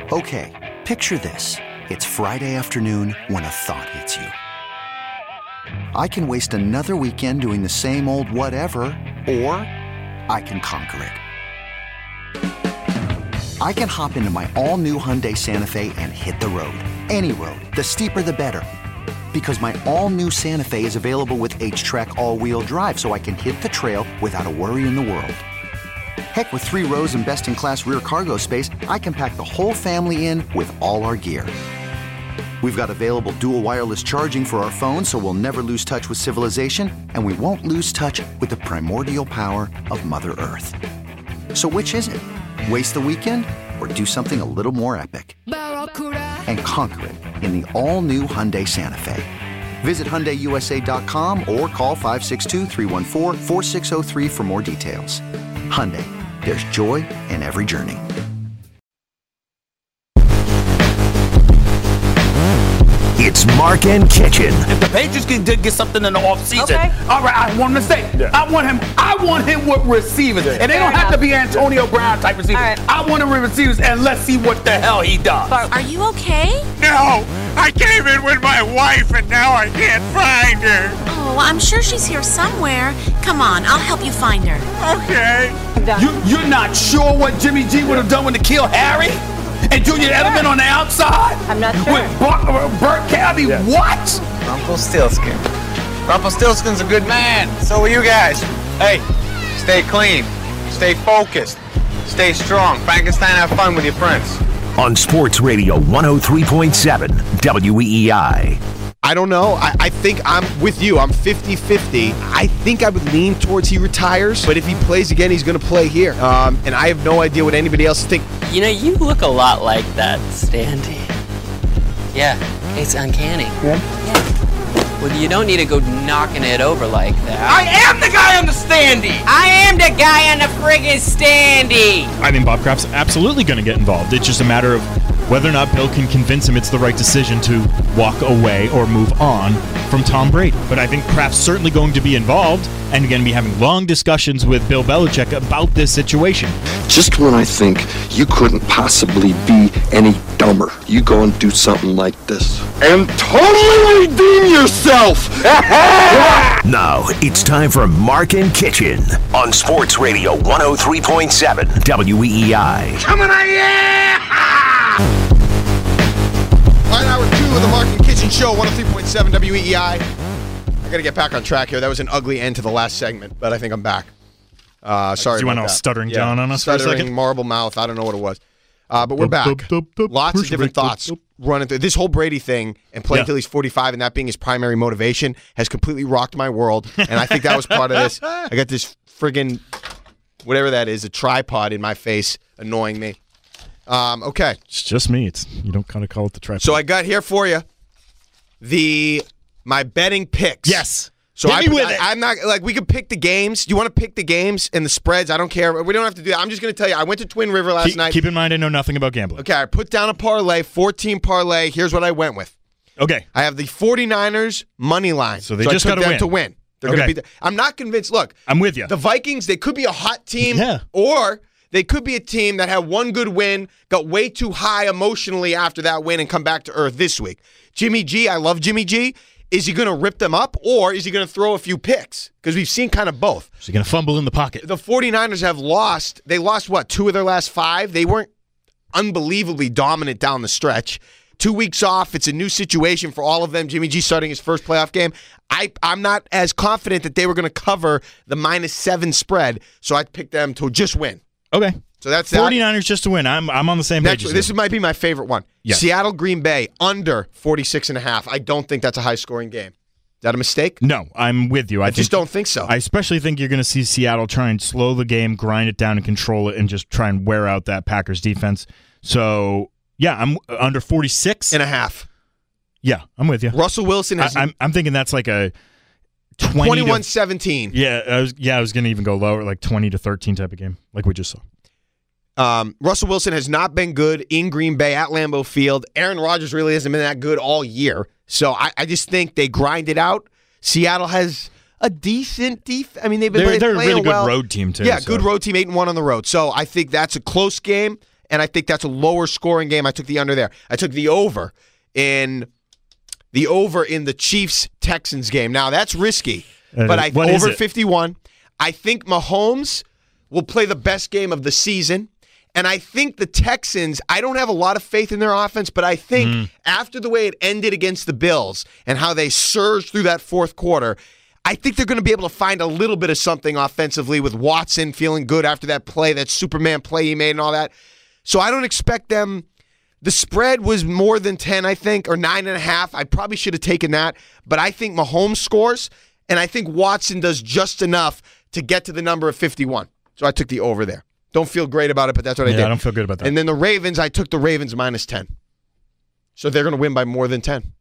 Okay, picture this. It's Friday afternoon when a thought hits you. I can waste another weekend doing the same old whatever, or I can conquer it. I can hop into my all-new Hyundai Santa Fe and hit the road. Any road. The steeper, the better. Because my all-new Santa Fe is available with H-Track all-wheel drive, so I can hit the trail without a worry in the world. Heck, with 3 rows and best-in-class rear cargo space, I can pack the whole family in with all our gear. We've got available dual wireless charging for our phones, so we'll never lose touch with civilization, and we won't lose touch with the primordial power of Mother Earth. So which is it? Waste the weekend or do something a little more epic? And conquer it in the all-new Hyundai Santa Fe. Visit HyundaiUSA.com or call 562-314-4603 for more details. Hyundai, there's joy in every journey. It's Mark and Kitchen. If the Patriots can get something in the offseason, okay. All right, I want him to stay. Yeah. I want him with receivers. Yeah. And they don't have to be Antonio Brown type receivers. Right. I want him with receivers, and let's see what the hell he does. Are you okay? No, I came in with my wife, and now I can't find her. Oh, I'm sure she's here somewhere. Come on, I'll help you find her. Okay. You're not sure what Jimmy G would have done when to kill Harry? And Julian Edelman on the outside? I'm not sure. With Burt Cabbie, yeah. What? Rumpelstiltskin. Rumpelstiltskin's a good man. So are you guys. Hey, stay clean. Stay focused. Stay strong. Frankenstein, have fun with your friends. On Sports Radio 103.7 WEEI. I don't know. I think I'm with you. I'm 50-50. I think I would lean towards he retires, but if he plays again, he's going to play here. And I have no idea what anybody else thinks. You know, you look a lot like that standee. Yeah, it's uncanny. Yeah? Well, you don't need to go knocking it over like that. I am the guy on the standee! I am the guy on the friggin' standee! I think Bob Kraft's absolutely going to get involved. It's just a matter of whether or not Bill can convince him it's the right decision to walk away or move on from Tom Brady. But I think Kraft's certainly going to be involved and going to be having long discussions with Bill Belichick about this situation. Just when I think you couldn't possibly be any dumber, you go and do something like this and totally redeem yourself. Now it's time for Mark and Kitchen on Sports Radio 103.7 WEEI. Coming on, yeah! All right, hour 2 of the Mark and Kitchen Show, 103.7 WEEI. I got to get back on track here. That was an ugly end to the last segment, but I think I'm back. Sorry. You went all stuttering down on us for a second? Stuttering, marble mouth. I don't know what it was. But we're back. Lots of different thoughts running through. This whole Brady thing and playing till he's 45 and that being his primary motivation has completely rocked my world. And I think that was part of this. I got this friggin', whatever that is, a tripod in my face annoying me. Okay. It's just me. You don't kind of call it the tripod. So I got here for you my betting picks. Yes. So Hit me with it. I'm not like we could pick the games. You want to pick the games and the spreads? I don't care. We don't have to do that. I'm just going to tell you. I went to Twin River last night. Keep in mind, I know nothing about gambling. Okay, I put down a parlay, 14 parlay. Here's what I went with. Okay. I have the 49ers money line. So they just got to win. They're going to be. I'm not convinced. Look, I'm with you. The Vikings, they could be a hot team, or they could be a team that had one good win, got way too high emotionally after that win, and come back to earth this week. Jimmy G, I love Jimmy G. Is he going to rip them up, or is he going to throw a few picks? Because we've seen kind of both. Is he going to fumble in the pocket? The 49ers have lost. They lost, 2 of their last 5? They weren't unbelievably dominant down the stretch. 2 weeks off. It's a new situation for all of them. Jimmy G starting his first playoff game. I'm not as confident that they were going to cover the -7 spread, so I picked them to just win. Okay. So that's 49ers just to win. I'm on the same page. This might be my favorite one. Yes. Seattle, Green Bay, under 46.5. I don't think that's a high-scoring game. Is that a mistake? No, I'm with you. I just don't think so. I especially think you're going to see Seattle try and slow the game, grind it down, and control it, and just try and wear out that Packers defense. So, yeah, I'm under 46.5. Yeah, I'm with you. Russell Wilson has... I'm thinking that's like a 21-17. Yeah, I was going to even go lower, like 20-13 type of game, like we just saw. Russell Wilson has not been good in Green Bay at Lambeau Field. Aaron Rodgers really hasn't been that good all year. So I just think they grind it out. Seattle has a decent defense. I mean, they're a really good road team, too. Yeah, good road team, 8-1 on the road. So I think that's a close game. and I think that's a lower scoring game. I took the under there. I took the over in the Chiefs-Texans game. Now, that's risky, but over 51. I think Mahomes will play the best game of the season, and I think the Texans, I don't have a lot of faith in their offense, but I think after the way it ended against the Bills and how they surged through that fourth quarter, I think they're going to be able to find a little bit of something offensively with Watson feeling good after that play, that Superman play he made and all that. So I don't expect them. The spread was more than 10, I think, or 9.5. I probably should have taken that. But I think Mahomes scores, and I think Watson does just enough to get to the number of 51. So I took the over there. Don't feel great about it, but that's what I did. I don't feel good about that. And then the Ravens, I took the Ravens minus 10. So they're going to win by more than 10.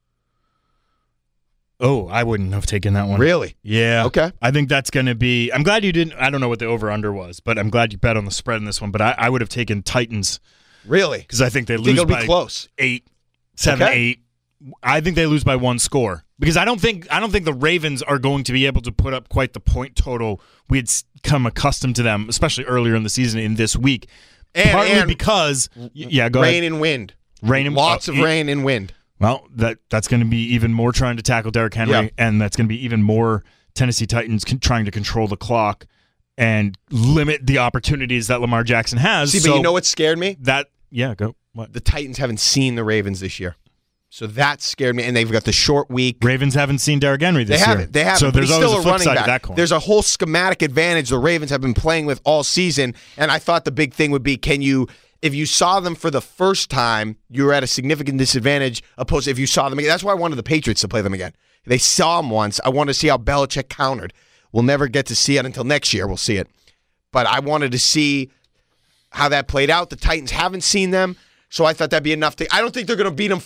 Oh, I wouldn't have taken that one. Really? Yeah. Okay. I think that's going to be – I'm glad you didn't – I don't know what the over-under was, but I'm glad you bet on the spread in this one. But I would have taken Titans. Really? Because I think they lose it'll by be close. 8, 7, Okay. 8. I think they lose by one score. Because I don't think the Ravens are going to be able to put up quite the point total we had come accustomed to them, especially earlier in the season in this week. Partly because – yeah, go ahead. Rain and wind. Lots of rain and wind. Well, that's going to be even more trying to tackle Derrick Henry, and that's going to be even more Tennessee Titans trying to control the clock and limit the opportunities that Lamar Jackson has. See, but you know what scared me? Go. What? The Titans haven't seen the Ravens this year. So that scared me, and they've got the short week. Ravens haven't seen Derrick Henry this year. They haven't. So there's he's always still a flip running side back. of that coin. There's a whole schematic advantage the Ravens have been playing with all season, and I thought the big thing would be, if you saw them for the first time, you were at a significant disadvantage opposed to if you saw them again. That's why I wanted the Patriots to play them again. They saw them once. I wanted to see how Belichick countered. We'll never get to see it until next year. We'll see it. But I wanted to see how that played out. The Titans haven't seen them, so I thought that'd be enough. I don't think they're going to beat them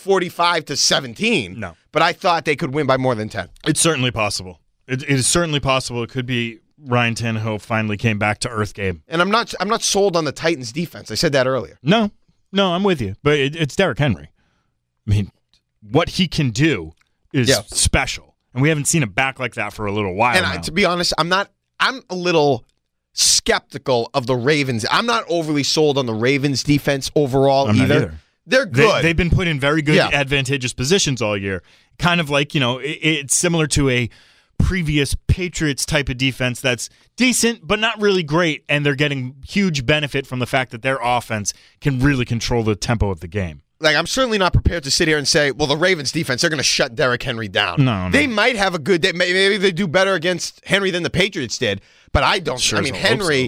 45-17. No. But I thought they could win by more than 10. It's certainly possible. It is certainly possible. It could be Ryan Tannehill finally came back to earth game. And I'm not sold on the Titans defense. I said that earlier. No, I'm with you. But it's Derrick Henry. I mean, what he can do is special. And we haven't seen a back like that for a little while now. To be honest, I'm a little skeptical of the Ravens. I'm not overly sold on the Ravens defense overall I'm not either. They're good. They've been put in very good, advantageous positions all year. Kind of like, it's similar to a previous Patriots type of defense that's decent but not really great, and they're getting huge benefit from the fact that their offense can really control the tempo of the game. Like, I'm certainly not prepared to sit here and say, well, the Ravens defense, they're going to shut Derrick Henry down. No. They might have a good day. Maybe they do better against Henry than the Patriots did, but I don't. Henry,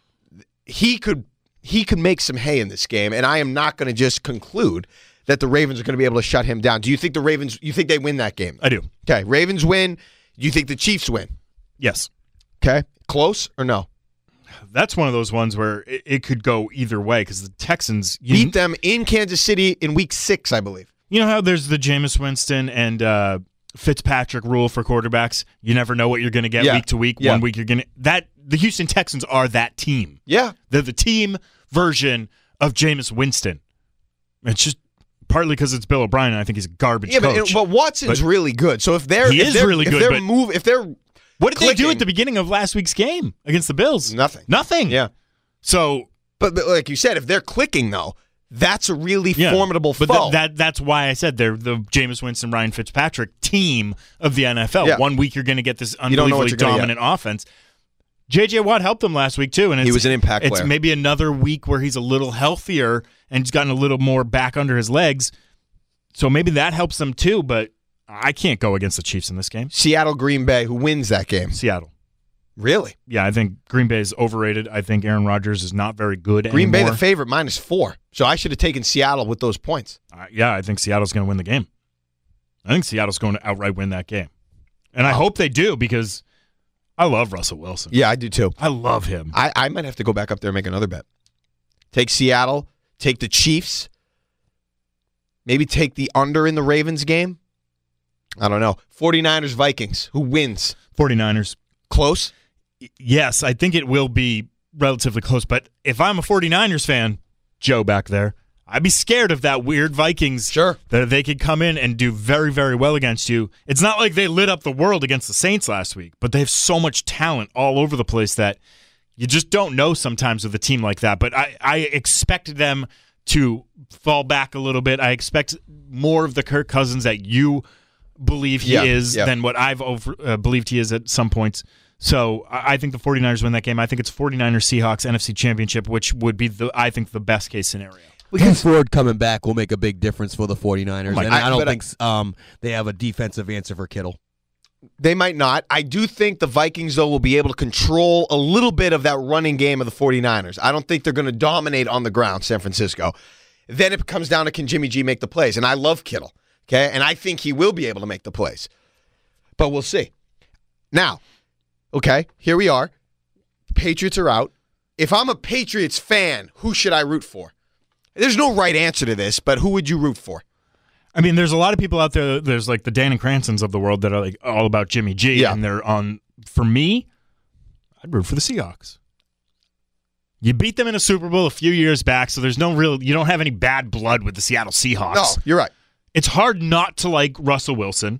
he could make some hay in this game, and I am not going to just conclude that the Ravens are going to be able to shut him down. Do you think you think they win that game? I do. Okay, Ravens win. Do you think the Chiefs win? Yes. Okay. Close or no? That's one of those ones where it could go either way because the Texans beat them in Kansas City in Week 6, I believe. You know how there's the Jameis Winston and Fitzpatrick rule for quarterbacks? You never know what you're going to get week to week. Yeah. 1 week you're going to the Houston Texans are that team. Yeah. They're the team version of Jameis Winston. It's just partly because it's Bill O'Brien, and I think he's a garbage coach. But Watson's really good. So if they're really good. What did clicking, they do at the beginning of last week's game against the Bills? Nothing. Yeah. So, but like you said, if they're clicking though, that's a really formidable foe. But that's why I said they're the Jameis Winston, Ryan Fitzpatrick team of the NFL. Yeah. 1 week you're going to get this unbelievably dominant offense. J.J. Watt helped them last week too, and he was an impact player. It's maybe another week where he's a little healthier and he's gotten a little more back under his legs. So maybe that helps them too, but I can't go against the Chiefs in this game. Seattle, Green Bay, who wins that game? Seattle. Really? Yeah, I think Green Bay is overrated. I think Aaron Rodgers is not very good Green anymore. Bay, the favorite, -4. So I should have taken Seattle with those points. I think Seattle's going to win the game. I think Seattle's going to outright win that game. And I hope they do because I love Russell Wilson. Yeah, I do too. I love him. I might have to go back up there and make another bet. Take Seattle, take the Chiefs, maybe take the under in the Ravens game. I don't know. 49ers, Vikings. Who wins? 49ers. Close? Yes, I think it will be relatively close. But if I'm a 49ers fan, Joe back there, I'd be scared of that weird Vikings. Sure. That they could come in and do very, very well against you. It's not like they lit up the world against the Saints last week, but they have so much talent all over the place that You just don't know sometimes with a team like that. But I expect them to fall back a little bit. I expect more of the Kirk Cousins that you believe he is than what I've believed he is at some points. So I think the 49ers win that game. I think it's 49ers-Seahawks NFC Championship, which would be, I think, the best-case scenario. Ken Ford coming back will make a big difference for the 49ers, and I don't think they have a defensive answer for Kittle. They might not. I do think the Vikings, though, will be able to control a little bit of that running game of the 49ers. I don't think they're going to dominate on the ground, San Francisco. Then it comes down to, can Jimmy G make the plays? And I love Kittle, okay? And I think he will be able to make the plays. But we'll see. Now, okay, here we are. Patriots are out. If I'm a Patriots fan, who should I root for? There's no right answer to this, but who would you root for? I mean, there's a lot of people out there. There's like the Dan and Cransons of the world that are like all about Jimmy G, and they're on. For me, I'd root for the Seahawks. You beat them in a Super Bowl a few years back, so there's no real. You don't have any bad blood with the Seattle Seahawks. No, you're right. It's hard not to like Russell Wilson.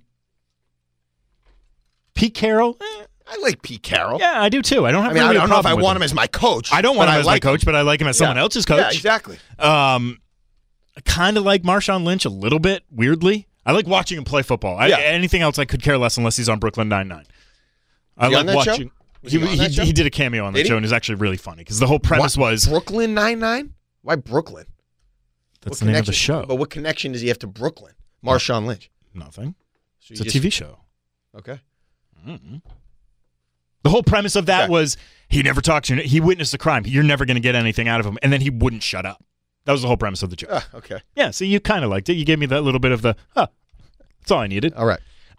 Pete Carroll. I like Pete Carroll. Yeah, I do too. I don't have. I don't know if I want him as my coach. I don't want him as my coach, but I like him as someone else's coach. Yeah, exactly. I kind of like Marshawn Lynch a little bit, weirdly. I like watching him play football. Anything else I could care less unless he's on Brooklyn Nine-Nine. I like watching. He did a cameo on that show, and it's actually really funny because the whole premise was Brooklyn Nine-Nine. Why Brooklyn? That's the name of the show. But what connection does he have to Brooklyn? Marshawn Lynch. Nothing. It's a TV show. Okay. Mm-hmm. The whole premise of that was he never talked to you. He witnessed a crime. You're never going to get anything out of him, and then he wouldn't shut up. That was the whole premise of the joke. Okay. Yeah, so you kind of liked it. You gave me that little bit of the, that's all I needed. All right.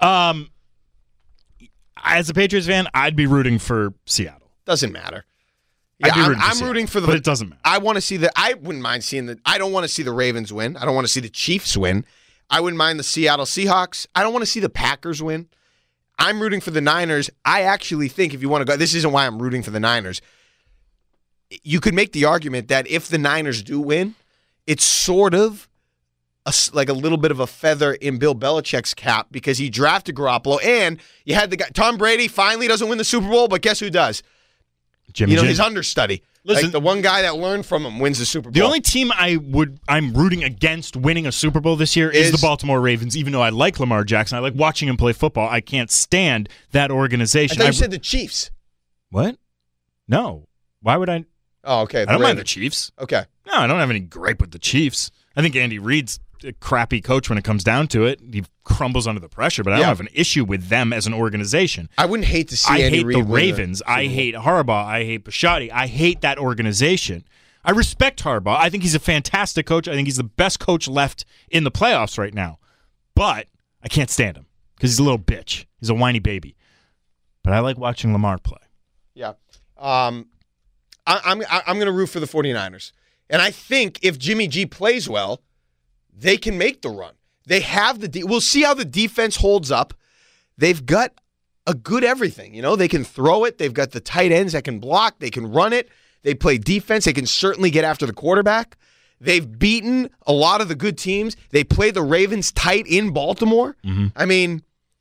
As a Patriots fan, I'd be rooting for Seattle. Doesn't matter. Yeah, I'm rooting for the. But it doesn't matter. I want to see I wouldn't mind seeing the. I don't want to see the Ravens win. I don't want to see the Chiefs win. I wouldn't mind the Seattle Seahawks. I don't want to see the Packers win. I'm rooting for the Niners. I actually think if you want to go, this isn't why I'm rooting for the Niners. You could make the argument that if the Niners do win, it's sort of like a little bit of a feather in Bill Belichick's cap because he drafted Garoppolo, and you had the guy Tom Brady finally doesn't win the Super Bowl, but guess who does? Jimmy G. His understudy. Listen, like the one guy that learned from him wins the Super Bowl. The only team I'm rooting against winning a Super Bowl this year is the Baltimore Ravens, even though I like Lamar Jackson. I like watching him play football. I can't stand that organization. I thought you said the Chiefs. What? No. Why would I? Oh, okay. I don't mind the Chiefs. Okay. No, I don't have any gripe with the Chiefs. I think Andy Reid's a crappy coach when it comes down to it. He crumbles under the pressure, but I don't have an issue with them as an organization. I wouldn't hate to see Andy Reid the Ravens. I hate Harbaugh. I hate Bisciotti. I hate that organization. I respect Harbaugh. I think he's a fantastic coach. I think he's the best coach left in the playoffs right now. But I can't stand him because he's a little bitch. He's a whiny baby. But I like watching Lamar play. Yeah. I'm going to root for the 49ers. And I think if Jimmy G plays well, they can make the run. They have we'll see how the defense holds up. They've got a good everything. You know, they can throw it. They've got the tight ends that can block. They can run it. They play defense. They can certainly get after the quarterback. They've beaten a lot of the good teams. They play the Ravens tight in Baltimore. Mm-hmm. I mean,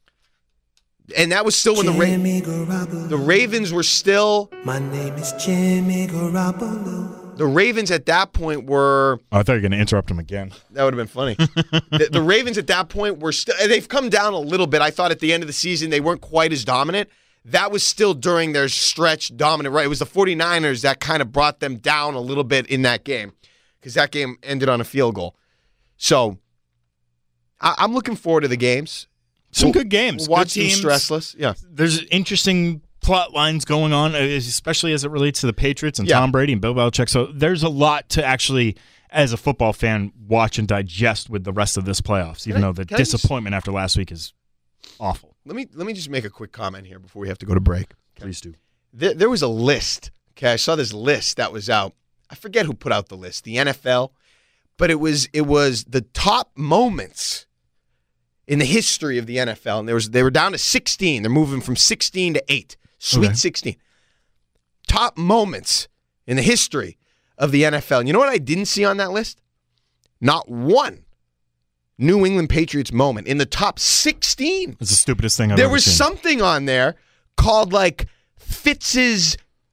and that was still when the Ravens were still. My name is Jimmy Garoppolo. The Ravens at that point were. Oh, I thought you were going to interrupt him again. That would have been funny. the Ravens at that point were still. They've come down a little bit. I thought at the end of the season they weren't quite as dominant. That was still during their stretch dominant. Right, it was the 49ers that kind of brought them down a little bit in that game because that game ended on a field goal. So I'm looking forward to the games. Some good games. We'll watch good teams. Them stressless. Yeah, there's interesting plot lines going on, especially as it relates to the Patriots and Tom Brady and Bill Belichick. So there's a lot to actually, as a football fan, watch and digest with the rest of this playoffs, even though the disappointment after last week is awful. Let me just make a quick comment here before we have to go to break. Please do. There was a list. Okay, I saw this list that was out. I forget who put out the list, the NFL, but it was the top moments in the history of the NFL, and they were down to 16. They're moving from 16 to 8. Sweet 16. Top moments in the history of the NFL. And you know what I didn't see on that list? Not one New England Patriots moment in the top 16. It's the stupidest thing I've ever seen. There was something on there called like Fitz's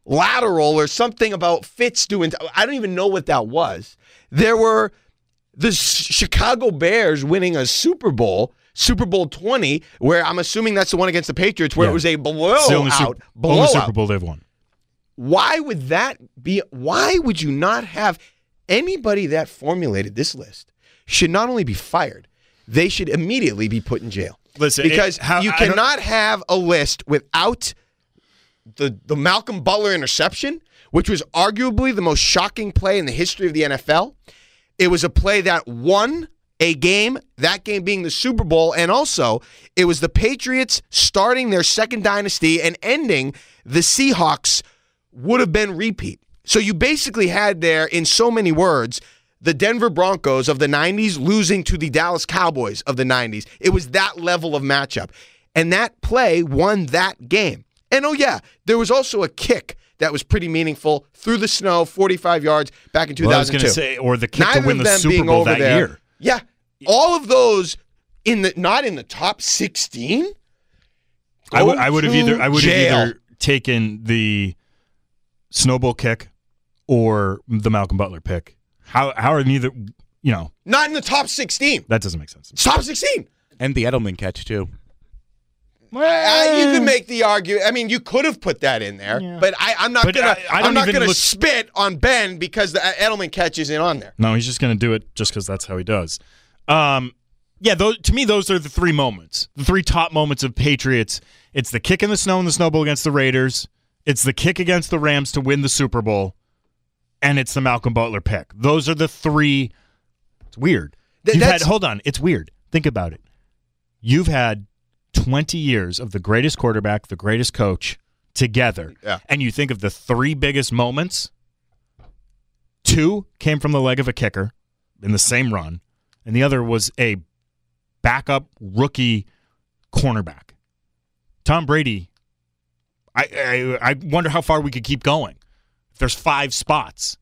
lateral or something about Fitz doing. I don't even know what that was. There were the Chicago Bears winning a Super Bowl 20, where I'm assuming that's the one against the Patriots, where it was a blowout. Only Super Bowl they've won. Why would that be? Why would you not have anybody that formulated this list should not only be fired, they should immediately be put in jail. Listen, because you cannot have a list without the Malcolm Butler interception, which was arguably the most shocking play in the history of the NFL. It was a play that won a game, that game being the Super Bowl, and also it was the Patriots starting their second dynasty and ending the Seahawks would have been repeat. So you basically had there, in so many words, the Denver Broncos of the 90s losing to the Dallas Cowboys of the 90s. It was that level of matchup. And that play won that game. And oh yeah, there was also a kick that was pretty meaningful through the snow, 45 yards back in 2002. Well, I was going to say, or the kick to win the Super Bowl that year. Yeah. All of those not in the top 16. I would have either taken the snowball kick or the Malcolm Butler pick. How are neither, Not in the top 16. That doesn't make sense. Top 16. And the Edelman catch, too. You could make the argument. I mean, you could have put that in there, but I'm not gonna spit on Ben because the Edelman catch isn't on there. No, he's just gonna do it just because that's how he does. To me, those are the three moments, the three top moments of Patriots. It's the kick in the snow in the Snow Bowl against the Raiders. It's the kick against the Rams to win the Super Bowl, and it's the Malcolm Butler pick. Those are the three. It's weird. Hold on, it's weird. Think about it. You've had 20 years of the greatest quarterback, the greatest coach together. Yeah. And you think of the three biggest moments, 2 came from the leg of a kicker in the same run, and the other was a backup rookie cornerback. Tom Brady, I wonder how far we could keep going. If there's 5 spots.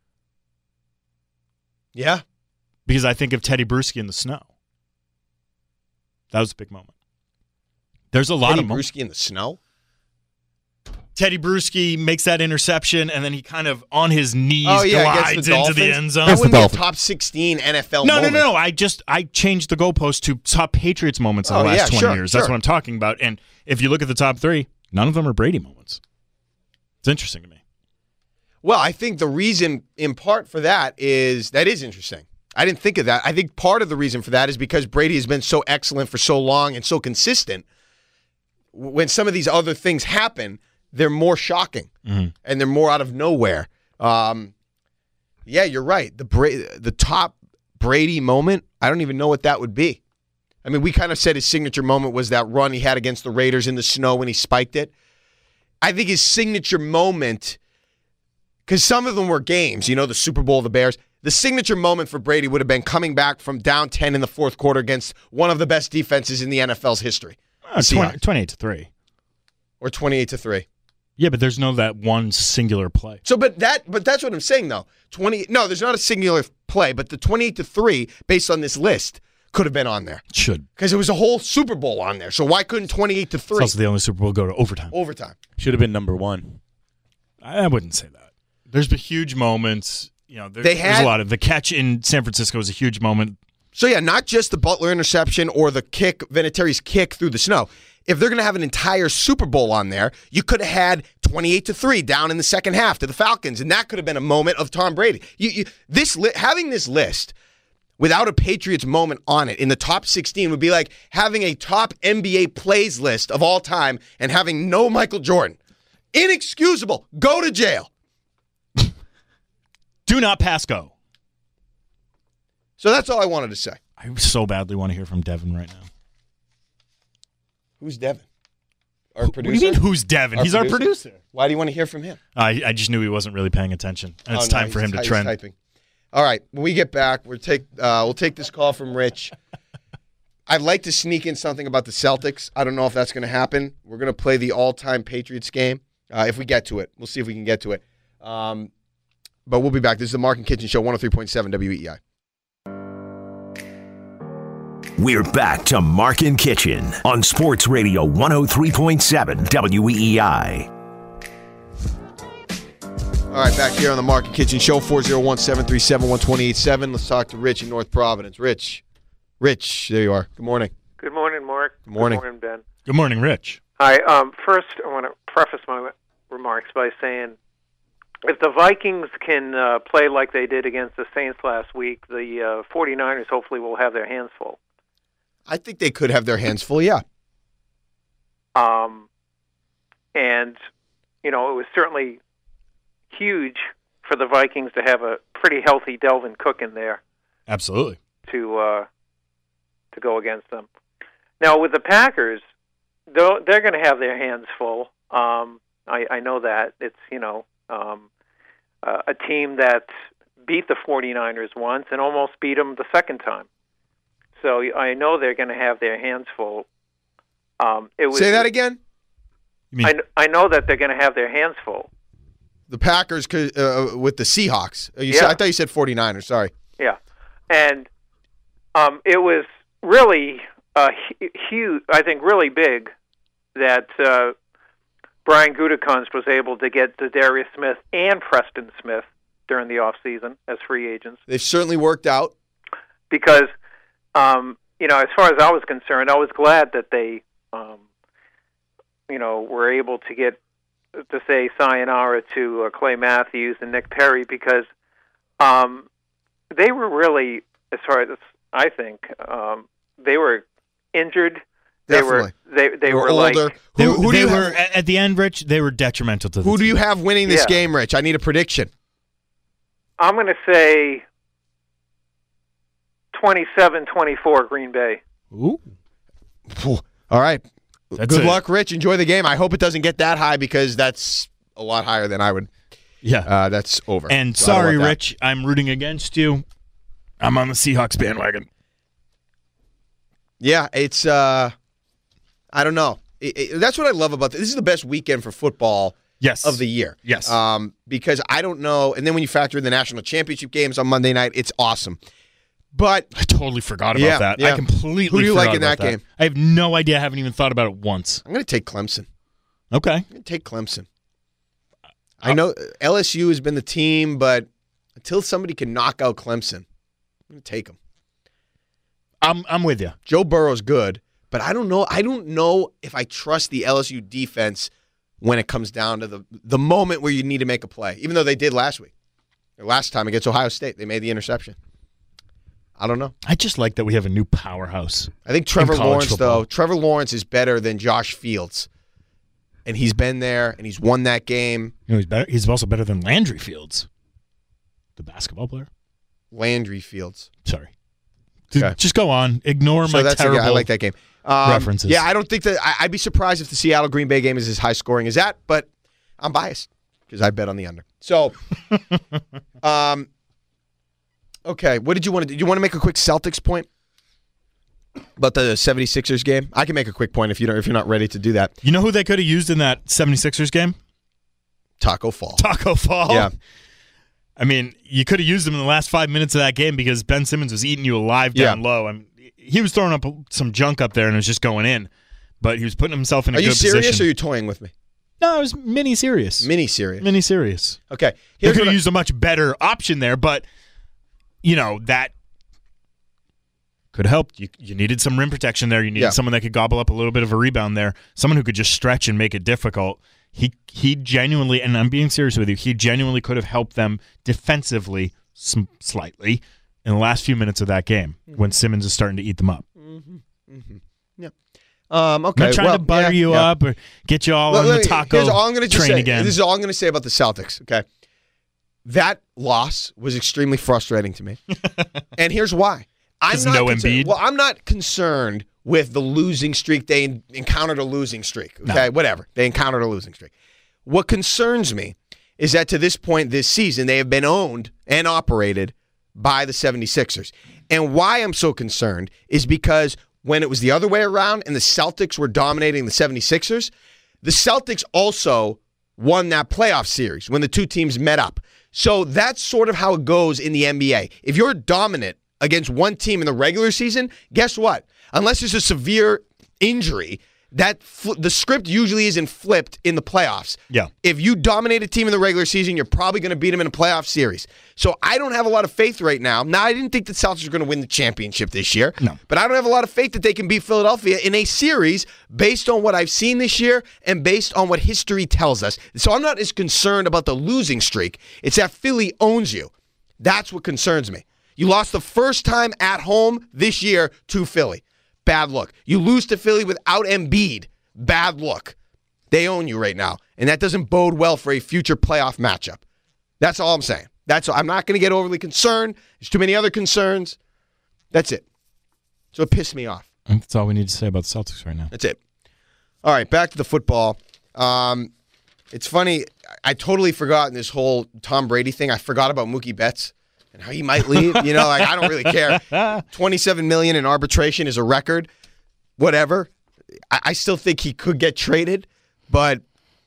Yeah. Because I think of Teddy Bruschi in the snow. That was a big moment. There's a lot of Bruschi in the snow. Teddy Bruschi makes that interception, and then he kind of on his knees glides into the end zone. That wouldn't be a top 16 NFL moment. No. I changed the goalpost to top Patriots moments in the last 20 years. That's what I'm talking about. And if you look at the top 3, none of them are Brady moments. It's interesting to me. Well, I think the reason in part for that is interesting. I didn't think of that. I think part of the reason for that is because Brady has been so excellent for so long and so consistent. When some of these other things happen, they're more shocking and they're more out of nowhere. Yeah, you're right. The top Brady moment, I don't even know what that would be. I mean, we kind of said his signature moment was that run he had against the Raiders in the snow when he spiked it. I think his signature moment, because some of them were games, the Super Bowl, the Bears. The signature moment for Brady would have been coming back from down 10 in the fourth quarter against one of the best defenses in the NFL's history. 28-3. Or 28-3. Yeah, but there's no that one singular play. So, but that's what I'm saying though. There's not a singular play, but the 28-3 based on this list could have been on there. Should. Because it was a whole Super Bowl on there. So why couldn't 28-3? It's also the only Super Bowl go to overtime. Should have been number 1. I wouldn't say that. There's been huge moments. There's a lot of the catch in San Francisco was a huge moment. So yeah, not just the Butler interception or the kick, Vinatieri's kick through the snow. If they're going to have an entire Super Bowl on there, you could have had 28-3 down in the second half to the Falcons, and that could have been a moment of Tom Brady. Having this list without a Patriots moment on it in the top 16 would be like having a top NBA plays list of all time and having no Michael Jordan. Inexcusable. Go to jail. Do not pass go. So that's all I wanted to say. I so badly want to hear from Devin right now. Who's Devin? Our producer? What do you mean, who's Devin? He's our producer. Why do you want to hear from him? I just knew he wasn't really paying attention. And it's time for him to trend. Typing. All right, when we get back, we'll take this call from Rich. I'd like to sneak in something about the Celtics. I don't know if that's going to happen. We're going to play the all-time Patriots game if we get to it. We'll see if we can get to it. But we'll be back. This is the Mark and Kitchen Show, 103.7 WEEI. We're back to Mark and Kitchen on Sports Radio 103.7 WEEI. All right, back here on the Mark and Kitchen Show, 401-737-1287. Let's talk to Rich in North Providence. Rich, there you are. Good morning. Good morning, Mark. Good morning. Good morning, Ben. Good morning, Rich. Hi. First, I want to preface my remarks by saying if the Vikings can play like they did against the Saints last week, the 49ers hopefully will have their hands full. I think they could have their hands full, yeah. And, it was certainly huge for the Vikings to have a pretty healthy Delvin Cook in there. Absolutely. To go against them. Now, with the Packers, they're going to have their hands full. I know that. It's, a team that beat the 49ers once and almost beat them the second time. So I know they're going to have their hands full. Say that again? I know that they're going to have their hands full. The Packers with the Seahawks. I thought you said 49ers. Sorry. Yeah. And it was really huge, I think really big, that Brian Gutekunst was able to get Darius Smith and Preston Smith during the offseason as free agents. They've certainly worked out. Because, as far as I was concerned, I was glad that they, were able to get to say sayonara to Clay Matthews and Nick Perry because they were really, as far as I think, they were injured. Definitely. They were older. Like who do you were at the end, Rich. They were detrimental to the Who team. do you have winning this game, Rich? I need a prediction. I'm going to say 27-24 Green Bay. Ooh. All right. Good luck, Rich. Enjoy the game. I hope it doesn't get that high because that's a lot higher than I would. Yeah. That's over. And sorry, Rich, I'm rooting against you. I'm on the Seahawks bandwagon. Yeah, it's I don't know. That's what I love about this. This is the best weekend for football of the year. Yes. Because I don't know. And then when you factor in the national championship games on Monday night, it's awesome. But I totally forgot about that. Yeah. I completely Who do you forgot like in about that game? I have no idea. I haven't even thought about it once. I'm going to take Clemson. Okay. I'm going to take Clemson. I know LSU has been the team, but until somebody can knock out Clemson, I'm going to take them. I'm with you. Joe Burrow's good, but I don't know. I don't know if I trust the LSU defense when it comes down to the moment where you need to make a play, even though they did last week. Or last time against Ohio State, they made the interception. I don't know. I just like that we have a new powerhouse. I think Trevor Lawrence is better than Josh Fields. And he's been there, and he's won that game. He's better. He's also better than Landry Fields, the basketball player. Landry Fields. Sorry. Okay. Just go on. Ignore my terrible I like that game. References. Yeah, I don't think that – I'd be surprised if the Seattle-Green Bay game is as high scoring as that, but I'm biased because I bet on the under. So, okay, what did you want to do? Do you want to make a quick Celtics point about the 76ers game? I can make a quick point if you're not ready to do that. You know who they could have used in that 76ers game? Taco Fall. Taco Fall? Yeah. I mean, you could have used him in the last 5 minutes of that game because Ben Simmons was eating you alive down low. I mean, he was throwing up some junk up there and it was just going in, but he was putting himself in a good position. Are you serious or are you toying with me? No, it was mini-serious. Mini-serious. Mini-serious. Okay. They could have used a much better option there, but, that could help. You needed some rim protection there. You needed someone that could gobble up a little bit of a rebound there, someone who could just stretch and make it difficult. He genuinely, and I'm being serious with you, he genuinely could have helped them defensively slightly in the last few minutes of that game when Simmons is starting to eat them up. Mm-hmm. Mm-hmm. Yeah. Okay. I'm not trying to butter you up or get you all on the taco train again. This is all I'm going to say about the Celtics, okay? That loss was extremely frustrating to me. And here's why. Embiid? Well, I'm not concerned with the losing streak. They encountered a losing streak. Okay, whatever. They encountered a losing streak. What concerns me is that to this point this season, they have been owned and operated by the 76ers. And why I'm so concerned is because when it was the other way around and the Celtics were dominating the 76ers, the Celtics also won that playoff series when the two teams met up. So that's sort of how it goes in the NBA. If you're dominant against one team in the regular season, guess what? Unless there's a severe injury the script usually isn't flipped in the playoffs. Yeah. If you dominate a team in the regular season, you're probably going to beat them in a playoff series. So I don't have a lot of faith right now. Now, I didn't think the Celtics were going to win the championship this year. No. But I don't have a lot of faith that they can beat Philadelphia in a series based on what I've seen this year and based on what history tells us. So I'm not as concerned about the losing streak. It's that Philly owns you. That's what concerns me. You lost the first time at home this year to Philly. Bad look. You lose to Philly without Embiid. Bad look. They own you right now, and that doesn't bode well for a future playoff matchup. That's all I'm saying. I'm not going to get overly concerned. There's too many other concerns. That's it. So it pissed me off. That's all we need to say about the Celtics right now. That's it. All right, back to the football. It's funny. I totally forgot this whole Tom Brady thing. I forgot about Mookie Betts and how he might leave. I don't really care. $27 million in arbitration is a record. Whatever. I still think he could get traded, but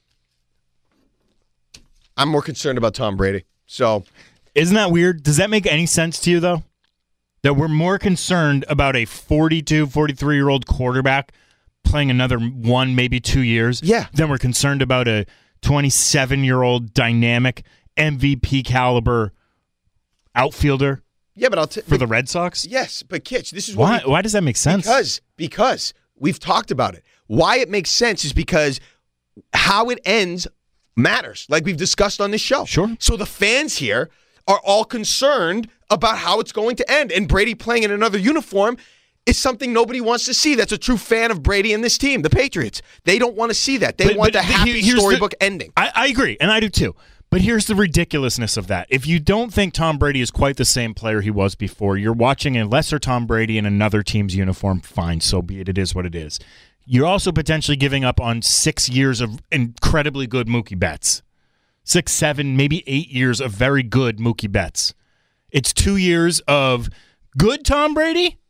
I'm more concerned about Tom Brady. So, isn't that weird? Does that make any sense to you, though? That we're more concerned about a 42, 43-year-old quarterback playing another 1, maybe 2 years than we're concerned about a 27-year-old dynamic MVP caliber outfielder. Yeah, but for the Red Sox. Yes, but Kitch, this is why does that make sense? Because we've talked about it. Why it makes sense is because how it ends matters, like we've discussed on this show. Sure. So the fans here are all concerned about how it's going to end, and Brady playing in another uniform is something nobody wants to see. That's a true fan of Brady and this team, the Patriots. They don't want to see that. They want the happy storybook ending. I agree, and I do too. But here's the ridiculousness of that. If you don't think Tom Brady is quite the same player he was before, you're watching a lesser Tom Brady in another team's uniform, fine, so be it. It is what it is. You're also potentially giving up on 6 years of incredibly good Mookie Betts. 6, 7, maybe 8 years of very good Mookie Betts. It's 2 years of good Tom Brady,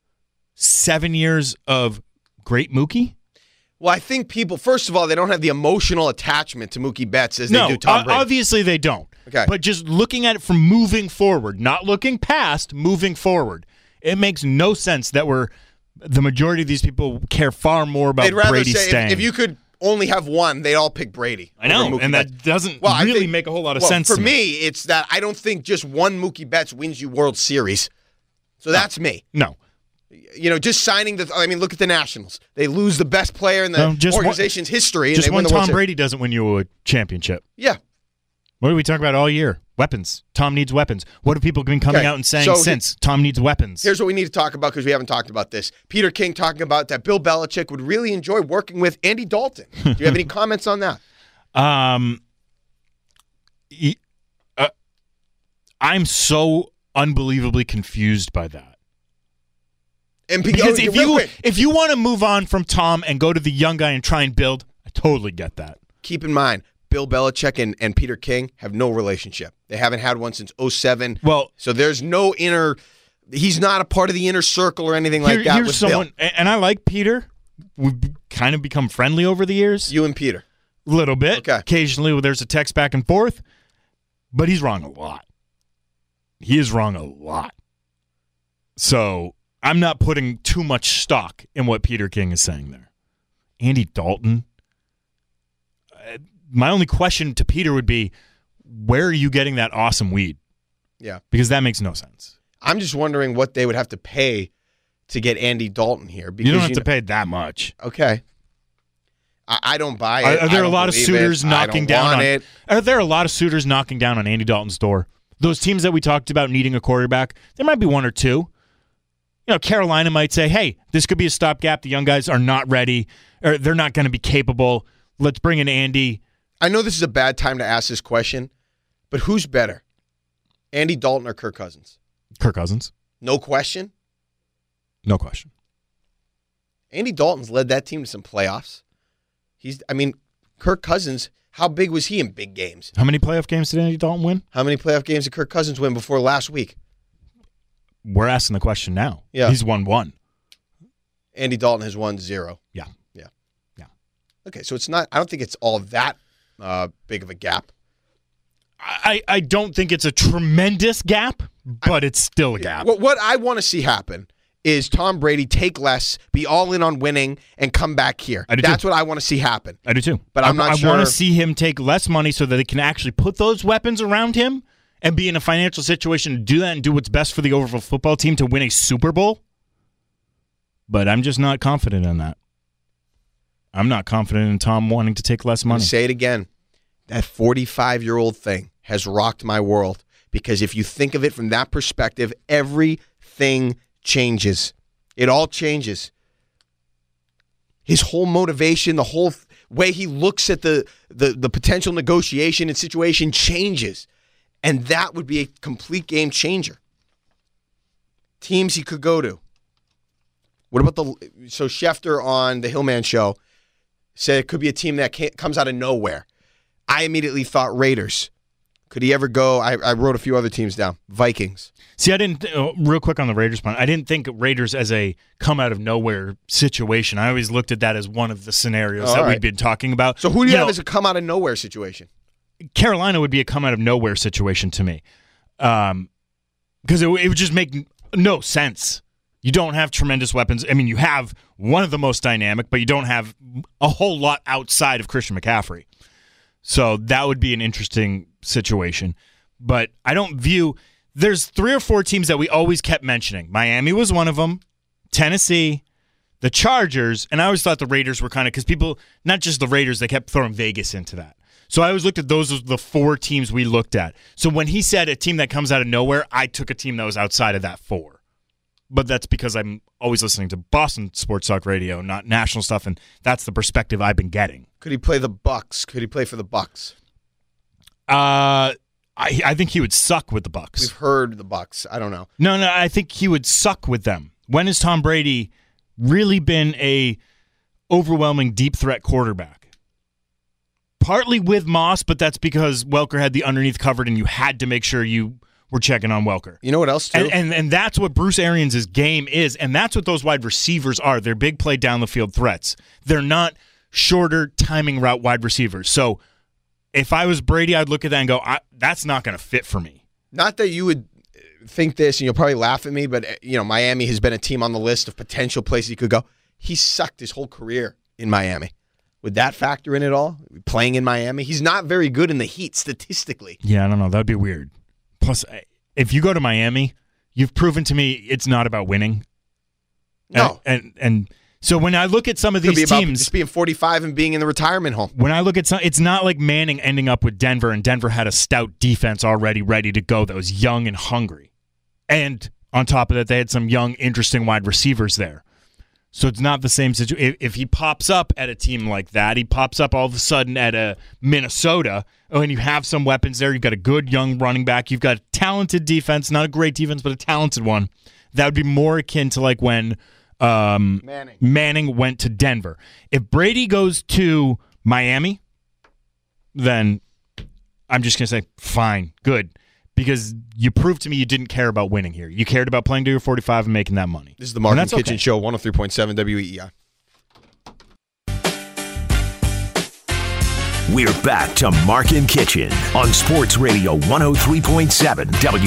7 years of great Mookie. Well, I think people, first of all, they don't have the emotional attachment to Mookie Betts as they do Tom Brady. Obviously they don't. Okay. But just looking at it from moving forward, not looking past, moving forward, it makes no sense that the majority of these people care far more about Brady staying. If you could only have one, they'd all pick Brady. I know, and that doesn't really make a whole lot of sense for to me. It's that I don't think just one Mookie Betts wins you World Series. So that's me. No. Just signing look at the Nationals. They lose the best player in the organization's history. Just and they when win the Tom Brady doesn't win you a championship. Yeah. What do we talk about all year? Weapons. Tom needs weapons. What have people been coming out and saying since? Tom needs weapons. Here's what we need to talk about because we haven't talked about this. Peter King talking about that Bill Belichick would really enjoy working with Andy Dalton. Do you have any comments on that? I'm so unbelievably confused by that. And because if you want to move on from Tom and go to the young guy and try and build, I totally get that. Keep in mind, Bill Belichick and Peter King have no relationship. They haven't had one since 2007. Well, so there's no he's not a part of the inner circle or anything like that. Here's with someone, Bill. And I like Peter. We've kind of become friendly over the years. You and Peter. A little bit. Okay. Occasionally there's a text back and forth, but he's wrong a lot. He is wrong a lot. So I'm not putting too much stock in what Peter King is saying there. Andy Dalton. My only question to Peter would be, where are you getting that awesome weed? Yeah. Because that makes no sense. I'm just wondering what they would have to pay to get Andy Dalton here. Because you don't have to pay that much. Okay. I don't buy it. Are there a lot of suitors knocking down on it? Are there a lot of suitors knocking down on Andy Dalton's door? Those teams that we talked about needing a quarterback, there might be one or two. Carolina might say, hey, this could be a stopgap. The young guys are not ready, or they're not going to be capable. Let's bring in Andy. I know this is a bad time to ask this question, but who's better, Andy Dalton or Kirk Cousins? Kirk Cousins. No question? No question. Andy Dalton's led that team to some playoffs. Kirk Cousins, how big was he in big games? How many playoff games did Andy Dalton win? How many playoff games did Kirk Cousins win before last week? We're asking the question now. Yeah. He's won 1. Andy Dalton has won 0. Yeah. Okay, so it's not. I don't think it's all that big of a gap. I don't think it's a tremendous gap, but it's still a gap. What I want to see happen is Tom Brady take less, be all in on winning, and come back here. That's what I want to see happen. I do too. But I'm not sure. I want to see him take less money so that they can actually put those weapons around him and be in a financial situation to do that and do what's best for the overall football team to win a Super Bowl. But I'm just not confident in that. I'm not confident in Tom wanting to take less money. Say it again. That 45-year-old thing has rocked my world because if you think of it from that perspective, everything changes. It all changes. His whole motivation, the whole way he looks at the potential negotiation and situation changes. And that would be a complete game changer. Teams he could go to. What about so Schefter on the Hillman show said it could be a team that comes out of nowhere. I immediately thought Raiders. Could he ever go? I wrote a few other teams down. Vikings. See, I didn't, real quick on the Raiders point, I didn't think Raiders as a come-out-of-nowhere situation. I always looked at that as one of the scenarios we'd been talking about. So who do you have as a come-out-of-nowhere situation? Carolina would be a come-out-of-nowhere situation to me. Because it would just make no sense. You don't have tremendous weapons. I mean, you have one of the most dynamic, but you don't have a whole lot outside of Christian McCaffrey. So that would be an interesting situation. But I don't view... There's 3 or 4 teams that we always kept mentioning. Miami was one of them. Tennessee. The Chargers. And I always thought the Raiders were kind of... Because people... Not just the Raiders, they kept throwing Vegas into that. So I always looked at those as the 4 teams we looked at. So when he said a team that comes out of nowhere, I took a team that was outside of that 4. But that's because I'm always listening to Boston Sports Talk Radio, not national stuff, and that's the perspective I've been getting. Could he play the Bucks? Could he play for the Bucks? I think he would suck with the Bucks. We've heard the Bucks. I don't know. No, I think he would suck with them. When has Tom Brady really been a overwhelming deep threat quarterback? Partly with Moss, but that's because Welker had the underneath covered, and you had to make sure you were checking on Welker. You know what else, too? And that's what Bruce Arians' game is, and that's what those wide receivers are. They're big play down the field threats. They're not shorter timing route wide receivers. So if I was Brady, I'd look at that and go, that's not going to fit for me. Not that you would think this, and you'll probably laugh at me, but Miami has been a team on the list of potential places he could go. He sucked his whole career in Miami. Would that factor in at all? Playing in Miami? He's not very good in the heat statistically. Yeah, I don't know. That would be weird. Plus, if you go to Miami, you've proven to me it's not about winning. No. And so when I look at some of these teams, just being 45 and being in the retirement home. When I look at some, it's not like Manning ending up with Denver, and Denver had a stout defense already ready to go that was young and hungry. And on top of that, they had some young, interesting wide receivers there. So it's not the same situation. If he pops up at a team like that, he pops up all of a sudden at a Minnesota, and you have some weapons there. You've got a good young running back. You've got a talented defense, not a great defense, but a talented one. That would be more akin to like when Manning went to Denver. If Brady goes to Miami, then I'm just going to say, fine, good. Because you proved to me you didn't care about winning here. You cared about playing to your 45 and making that money. This is the Mark and Kitchen Show, 103.7 WEEI. We're back to Mark and Kitchen on Sports Radio 103.7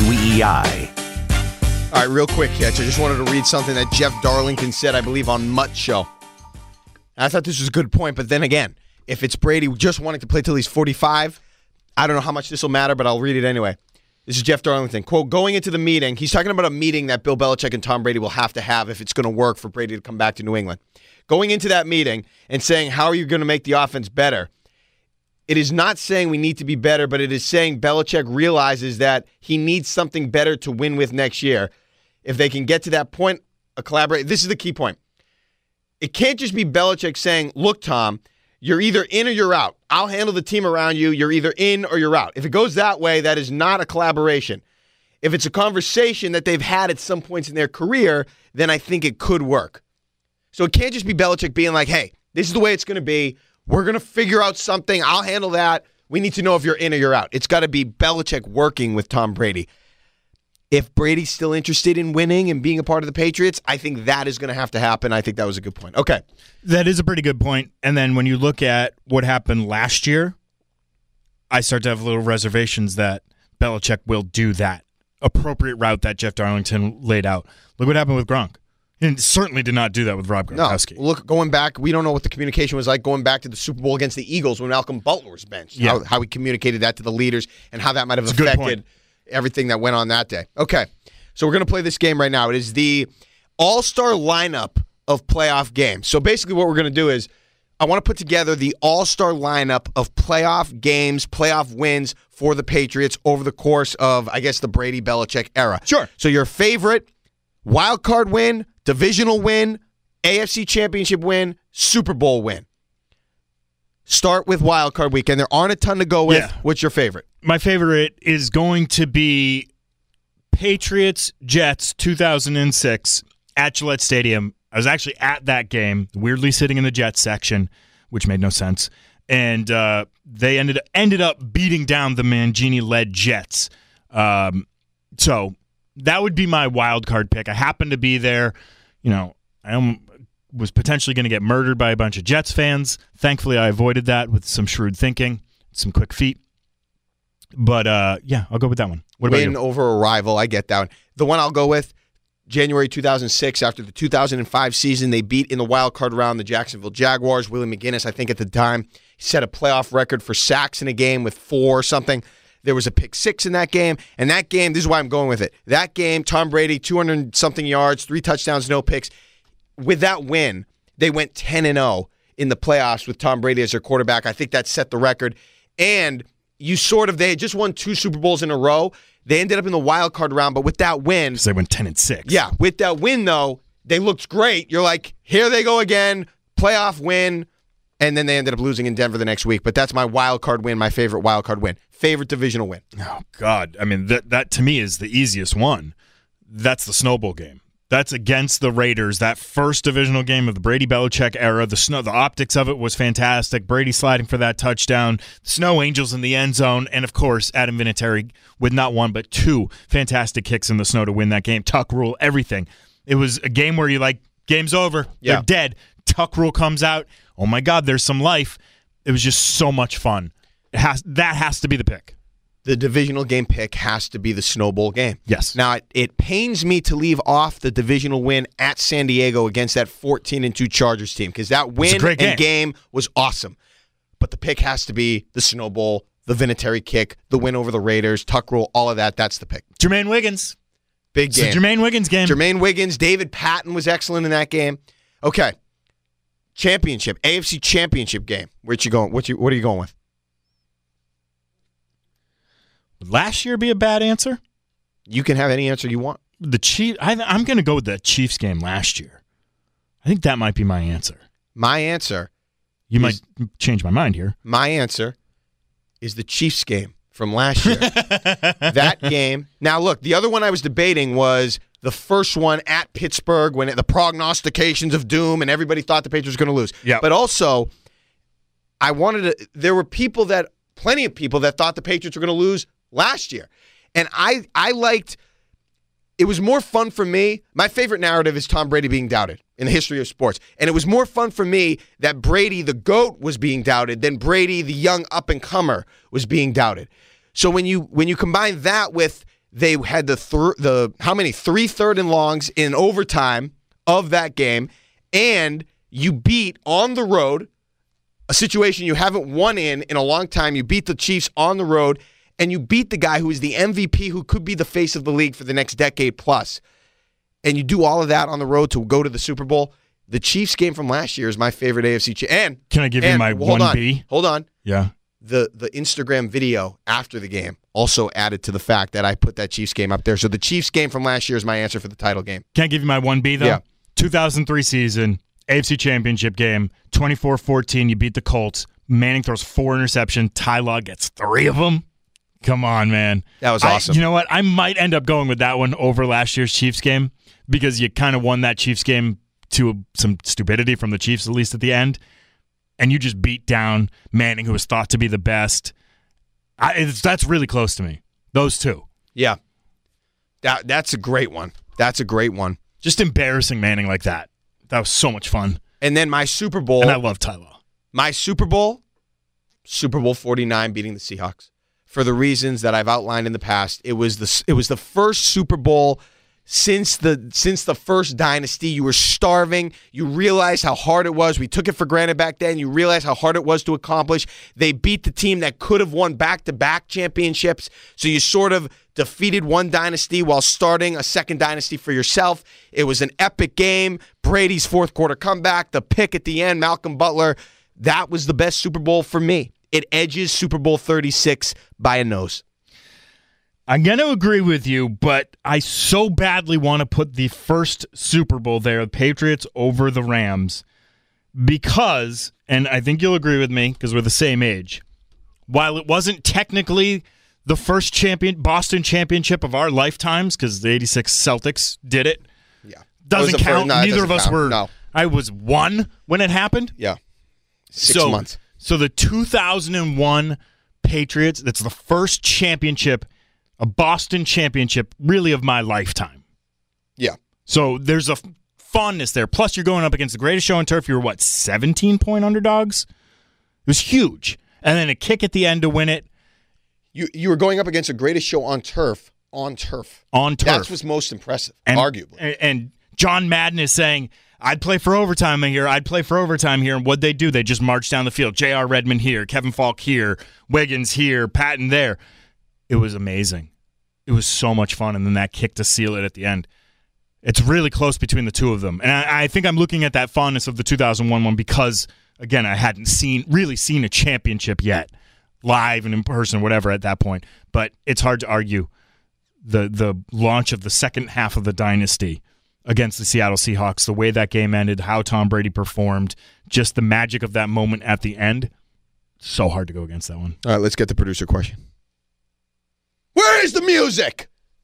WEEI. All right, real quick, Kitch. I just wanted to read something that Jeff Darlington said, I believe, on Mutt Show. I thought this was a good point, but then again, if it's Brady just wanting to play till he's 45, I don't know how much this will matter, but I'll read it anyway. This is Jeff Darlington. Quote, going into the meeting, he's talking about a meeting that Bill Belichick and Tom Brady will have to have if it's going to work for Brady to come back to New England. Going into that meeting and saying, how are you going to make the offense better? It is not saying we need to be better, but it is saying Belichick realizes that he needs something better to win with next year. If they can get to that point, a collaborate. This is the key point. It can't just be Belichick saying, look, Tom, you're either in or you're out. I'll handle the team around you. You're either in or you're out. If it goes that way, that is not a collaboration. If it's a conversation that they've had at some points in their career, then I think it could work. So it can't just be Belichick being like, hey, this is the way it's going to be. We're going to figure out something. I'll handle that. We need to know if you're in or you're out. It's got to be Belichick working with Tom Brady. If Brady's still interested in winning and being a part of the Patriots, I think that is going to have to happen. I think that was a good point. Okay. That is a pretty good point. And then when you look at what happened last year, I start to have little reservations that Belichick will do that appropriate route that Jeff Darlington laid out. Look what happened with Gronk. And certainly did not do that with Rob Gronkowski. No, look, going back, we don't know what the communication was like going back to the Super Bowl against the Eagles when Malcolm Butler was benched. Yeah. How he communicated that to the leaders and how that might have affected everything that went on that day. Okay, so we're going to play this game right now. It is the all-star lineup of playoff games. So basically what we're going to do is I want to put together the all-star lineup of playoff games, playoff wins for the Patriots over the course of, I guess, the Brady-Belichick era. Sure. So your favorite wild card win, divisional win, AFC Championship win, Super Bowl win. Start with wild card weekend. There aren't a ton to go with. Yeah. What's your favorite? My favorite is going to be Patriots-Jets 2006 at Gillette Stadium. I was actually at that game, weirdly sitting in the Jets section, which made no sense. And they ended up beating down the Mangini-led Jets. So that would be my wild card pick. I happened to be there. You know, I was potentially going to get murdered by a bunch of Jets fans. Thankfully, I avoided that with some shrewd thinking, some quick feet. But, yeah, I'll go with that one. What about Win you? over a rival. I get that one. The one I'll go with, January 2006, after the 2005 season, they beat in the wild card round the Jacksonville Jaguars. Willie McGinnis, I think at the time, set a playoff record for sacks in a game with 4 or something. There was a pick 6 in that game, and that game, this is why I'm going with it. That game, Tom Brady, 200-something yards, 3 touchdowns, no picks. With that win, they went 10-0 in the playoffs with Tom Brady as their quarterback. I think that set the record. And they had just won 2 Super Bowls in a row. They ended up in the wild card round, but with that win, because they went 10-6. Yeah, with that win though, they looked great. You're like, here they go again, playoff win, and then they ended up losing in Denver the next week. But that's my wild card win, my favorite wild card win, favorite divisional win. Oh God, I mean that to me is the easiest one. That's the Snow Bowl game. That's against the Raiders. That first divisional game of the Brady-Belichick era. The optics of it was fantastic. Brady sliding for that touchdown. Snow Angels in the end zone. And, of course, Adam Vinatieri with not 1 but 2 fantastic kicks in the snow to win that game. Tuck rule, everything. It was a game where you're like, game's over. Yeah. They're dead. Tuck rule comes out. Oh, my God, there's some life. It was just so much fun. That has to be the pick. The divisional game pick has to be the Snow Bowl game. Yes. Now, it pains me to leave off the divisional win at San Diego against that 14-2 Chargers team because that win and game was awesome. But the pick has to be the Snow Bowl, the Vinatieri kick, the win over the Raiders, Tuck rule, all of that. That's the pick. Jermaine Wiggins. Big game. It's a Jermaine Wiggins game. Jermaine Wiggins. David Patton was excellent in that game. Okay. Championship. AFC Championship game. Where'd you going? What are you going with? Would last year be a bad answer? You can have any answer you want. The Chiefs. I'm going to go with the Chiefs game last year. I think that might be my answer. My answer. You might change my mind here. My answer is the Chiefs game from last year. That game. Now, look, the other one I was debating was the first one at Pittsburgh when the prognostications of doom and everybody thought the Patriots were going to lose. Yeah. But also, there were plenty of people that thought the Patriots were going to lose last year. And I liked, it was more fun for me. My favorite narrative is Tom Brady being doubted in the history of sports. And it was more fun for me that Brady, the GOAT, was being doubted than Brady, the young up-and-comer, was being doubted. So when you combine that with they had three third and longs in overtime of that game, and you beat on the road, a situation you haven't won in a long time. You beat the Chiefs on the road, and you beat the guy who is the MVP, who could be the face of the league for the next decade plus. And you do all of that on the road to go to the Super Bowl. The Chiefs game from last year is my favorite AFC. And can I give you my 1B? Hold on. Yeah. The Instagram video after the game also added to the fact that I put that Chiefs game up there. So the Chiefs game from last year is my answer for the title game. Can I give you my 1B, though? Yeah. 2003 season, AFC Championship game, 24-14, you beat the Colts. Manning throws 4 interceptions. Ty Law gets 3 of them. Come on, man. That was awesome. You know what? I might end up going with that one over last year's Chiefs game because you kind of won that Chiefs game to some stupidity from the Chiefs, at least at the end. And you just beat down Manning, who was thought to be the best. That's really close to me. Those two. Yeah. That's a great one. That's a great one. Just embarrassing Manning like that. That was so much fun. And then my Super Bowl. And I love Ty Law. My Super Bowl 49 beating the Seahawks. For the reasons that I've outlined in the past. It was the first Super Bowl since the first dynasty. You were starving. You realized how hard it was. We took it for granted back then. You realized how hard it was to accomplish. They beat the team that could have won back-to-back championships. So you sort of defeated one dynasty while starting a second dynasty for yourself. It was an epic game. Brady's fourth quarter comeback, the pick at the end, Malcolm Butler. That was the best Super Bowl for me. It edges Super Bowl 36 by a nose. I'm going to agree with you, but I so badly want to put the first Super Bowl there, the Patriots over the Rams, because, and I think you'll agree with me because we're the same age, while it wasn't technically the first Boston championship of our lifetimes, because the 86 Celtics did it, doesn't count. Neither of us were. No. I was 1 when it happened. Yeah. 6 months. So the 2001 Patriots, that's the first championship, a Boston championship, really of my lifetime. Yeah. So there's a fondness there. Plus, you're going up against the greatest show on turf. You were, 17-point underdogs? It was huge. And then a kick at the end to win it. You were going up against the greatest show on turf. On turf. That's what's most impressive, arguably. And John Madden is saying, I'd play for overtime here. I'd play for overtime here. And what'd they do? They just marched down the field. J.R. Redmond here. Kevin Falk here. Wiggins here. Patton there. It was amazing. It was so much fun. And then that kick to seal it at the end. It's really close between the two of them. And I think I'm looking at that fondness of the 2001 one because, again, I hadn't really seen a championship yet, live and in person, whatever, at that point. But it's hard to argue the launch of the second half of the dynasty against the Seattle Seahawks, the way that game ended, how Tom Brady performed, just the magic of that moment at the end. So hard to go against that one. All right, let's get the producer question. Where is the music?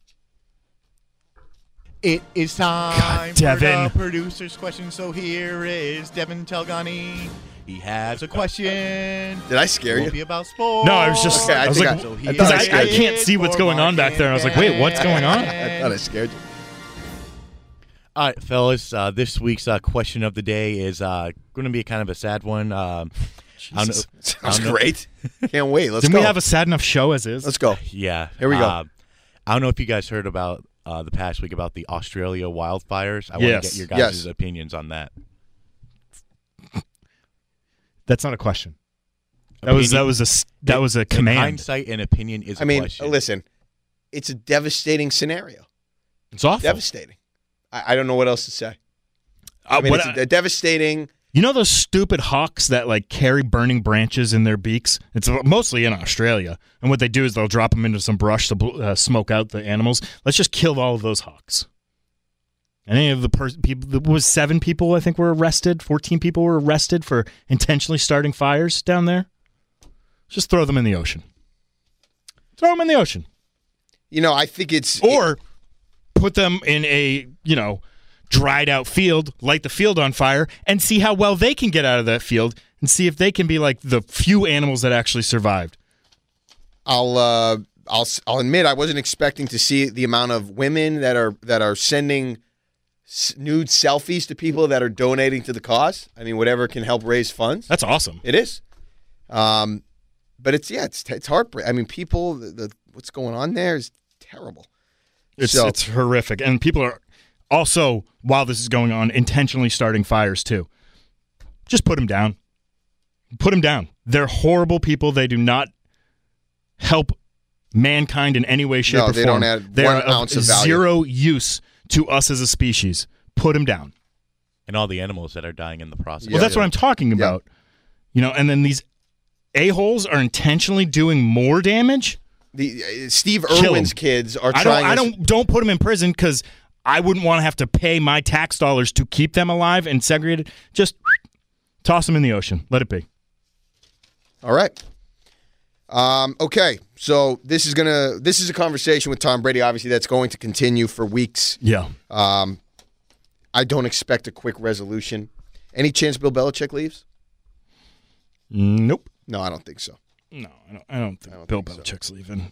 It is time for Devin. the producer's question. So here is Devin Telgani. He has a question. Did I scare you? Be about sports. No, I was just. Okay, I was like, I can't see what's going on back there. I was like, wait, what's going on? I thought I scared you. All right, fellas. This week's question of the day is going to be kind of a sad one. Sounds great. Can't wait. Let's go. Didn't we have a sad enough show as is? Let's go. Yeah. Here we go. I don't know if you guys heard about the past week about the Australia wildfires. I want to get your guys' opinions on that. That's not a question. That was a command. Hindsight and opinion is a question. Listen, it's a devastating scenario. It's awful. Devastating. I don't know what else to say. It's devastating. You know those stupid hawks that carry burning branches in their beaks? It's mostly in Australia. And what they do is they'll drop them into some brush to smoke out the animals. Let's just kill all of those hawks. Any of the people, there was 7 people I think were arrested. 14 people were arrested for intentionally starting fires down there. Just throw them in the ocean. Throw them in the ocean. I think it's... Or put them in a, dried out field, light the field on fire, and see how well they can get out of that field and see if they can be like the few animals that actually survived. I'll admit I wasn't expecting to see the amount of women that are sending nude selfies to people that are donating to the cause. I mean, whatever can help raise funds. That's awesome. It is. But it's heartbreaking. I mean, people, what's going on there is terrible. It's horrific. And people are also, while this is going on, intentionally starting fires too. Just put them down. Put them down. They're horrible people. They do not help mankind in any way, shape, or form. They don't add 1 ounce of value. Zero use to us as a species. Put them down. And all the animals that are dying in the process. Well, that's what I'm talking about. And then these a-holes are intentionally doing more damage. Steve Irwin's kids are trying. Don't put them in prison because I wouldn't want to have to pay my tax dollars to keep them alive and segregated. Just toss them in the ocean. Let it be. All right. Okay. So this is a conversation with Tom Brady. Obviously, that's going to continue for weeks. Yeah. I don't expect a quick resolution. Any chance Bill Belichick leaves? Nope. No, I don't think so. No, I don't think Bill Belichick's leaving.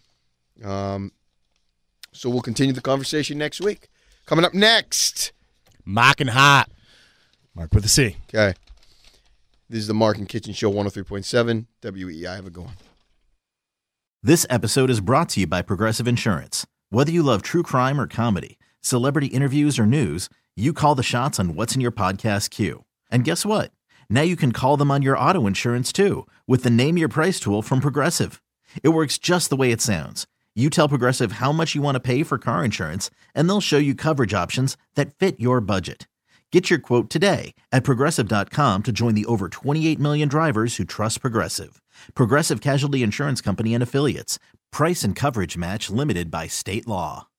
So we'll continue the conversation next week. Coming up next, Mark and Hot. Mark with a C. Okay. This is the Mark and Kitchen Show, 103.7 WEI. Have a good one. This episode is brought to you by Progressive Insurance. Whether you love true crime or comedy, Celebrity interviews or news, you call the shots on what's in your podcast queue. And guess what? Now you can call them on your auto insurance too with the Name Your Price tool from Progressive. It works just the way it sounds. You tell Progressive how much you want to pay for car insurance, and they'll show you coverage options that fit your budget. Get your quote today at Progressive.com to join the over 28 million drivers who trust Progressive. Progressive Casualty Insurance Company and Affiliates. Price and coverage match limited by state law.